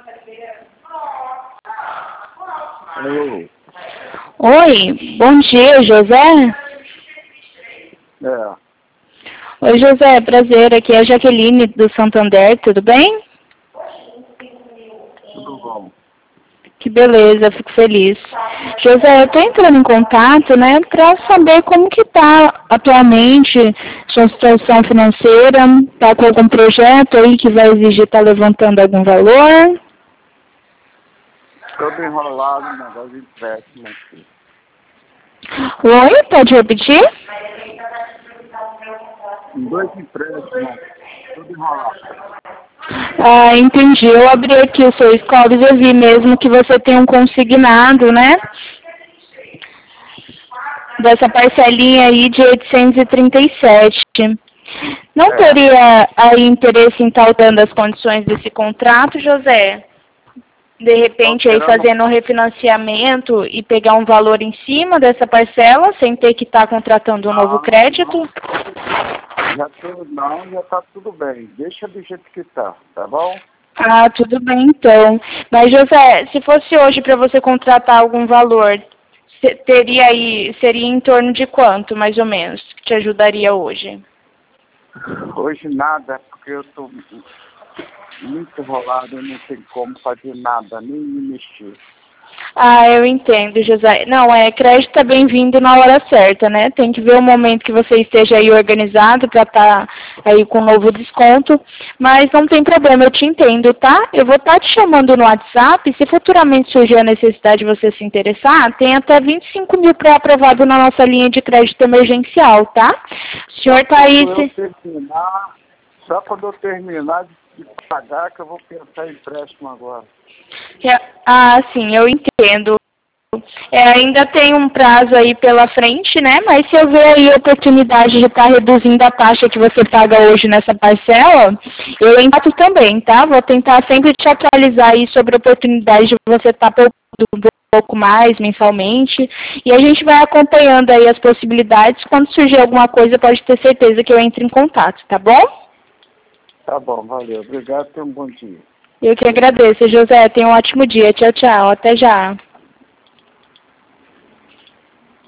Alô? Oi, bom dia, José. É, Oi, José, prazer. Aqui é a Jaqueline do Santander, tudo bem? tudo bom. Que beleza, fico feliz. José, eu estou entrando em contato, né, para saber como que está atualmente sua situação financeira, está com algum projeto aí que vai exigir estar levantando algum valor? Todo enrolado no negócio de empréstimo aqui. Oi, pode repetir? Em 2 empréstimos, tudo enrolado. Ah, entendi. Eu abri aqui o seu score e eu vi mesmo que você tem um consignado, né? Dessa parcelinha aí de 837. Não teria aí interesse em estar dando as condições desse contrato, José? De repente aí fazendo um refinanciamento e pegar um valor em cima dessa parcela, sem ter que estar contratando um novo crédito? Já tá tudo bem. Deixa do jeito que tá bom? Ah, tudo bem então. Mas, José, se fosse hoje para você contratar algum valor, seria em torno de quanto, mais ou menos, que te ajudaria hoje? Hoje nada, porque eu tô muito enrolado, eu não tenho como fazer nada, nem me mexer. Ah, eu entendo, José. Não, crédito é bem-vindo na hora certa, né? Tem que ver o momento que você esteja aí organizado para estar aí com um novo desconto. Mas não tem problema, eu te entendo, tá? Eu vou estar te chamando no WhatsApp. Se futuramente surgir a necessidade de você se interessar, tem até 25 mil pré-aprovado na nossa linha de crédito emergencial, tá? O senhor tá aí... Só quando eu terminar de pagar que eu vou pensar em empréstimo agora. Ah, sim, eu entendo. Ainda tem um prazo aí pela frente, né? Mas se eu ver aí a oportunidade de estar reduzindo a taxa que você paga hoje nessa parcela, eu entro também, tá? Vou tentar sempre te atualizar aí sobre a oportunidade de você estar poupando um pouco mais mensalmente. E a gente vai acompanhando aí as possibilidades. Quando surgir alguma coisa, pode ter certeza que eu entro em contato, tá bom? Tá bom, valeu. Obrigado, tenha um bom dia. Eu que agradeço, José. Tenha um ótimo dia. Tchau, tchau. Até já.